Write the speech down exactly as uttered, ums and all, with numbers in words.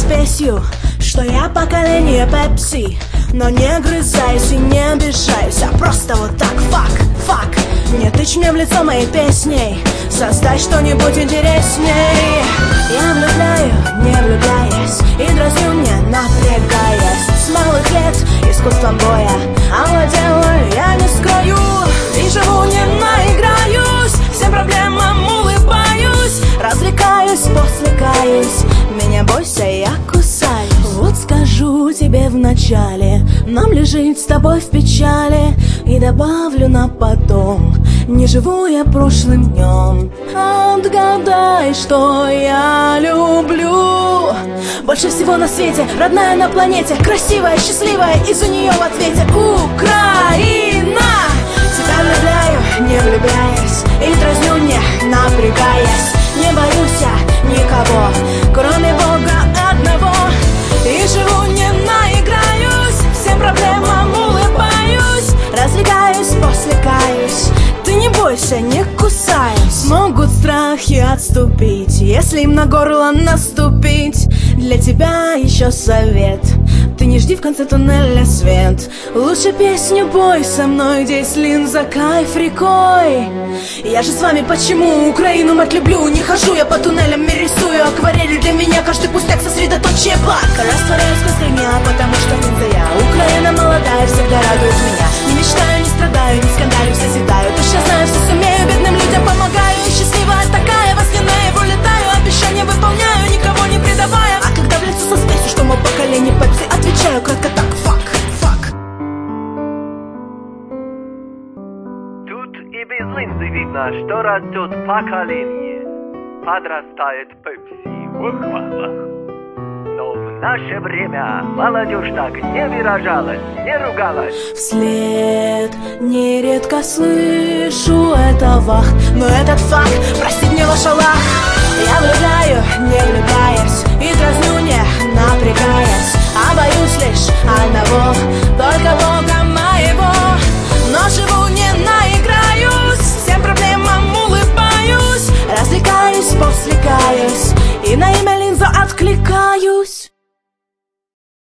спесью, что я поколение Пепси. Но не грызаюсь и не обижаюсь, а просто вот так, фак, фак. Не тычь мне в лицо моей песней, создай что-нибудь интересней. Я влюбляю, не влюбляясь, и дразню, не напрягаясь. С малых лет искусством боя овладела, я не скрою. И живу, не наиграюсь, всем проблемам улыбаюсь. Развлекаюсь, после каюсь, меня бойся, я кусаюсь. Вот скажу тебе вначале, нам ли жить с тобой в печали. И добавлю на потом, не живу я прошлым днем. Отгадай, что я люблю больше всего на свете, родная на планете, красивая, счастливая, и за нее в ответе Украина. Тебя влюбляю, не влюбляясь, и дразню, не напрягаясь. Не боюсь я никого, кроме Бога одного. И живу, не наиграюсь, всем проблемам улыбаюсь. Развлекаюсь, после каюсь, ты не бойся, не кусаюсь. Могут страхи отступить, если им на горло наступить. Для тебя еще совет, ты не жди в конце туннеля свет. Лучше песню пой со мной, здесь линза, кайф рекой. Я же с вами почему Украину, мать, люблю. Не хожу я по туннелям и рисую акварели. Для меня каждый пустяк сосредоточие благ. Растворяюсь в огня, потому что линза я. Украина молодая, всегда радует меня. Не мечтаю, не страдаю, не скандалю, созидаю. Точно знаю, все сумею, бедным людям помогаю. И счастливая такая, во сне наяву летаю. Обещания выполняю, никого не предавая. А когда в лицо со спесью, что мое поколение Пепси, отвечаю кратко так, фак, фак. Тут и без линзы видно, что растет поколение. Подрастает Пепси, ухвала. Но в наше время молодежь так не выражалась, не ругалась. Вслед нередко слышу это вах, но этот факт простит мне ваш Аллах. Я влюбляю, не влюбляясь, и дразню, не напрягаясь. А боюсь лишь одного, только Бога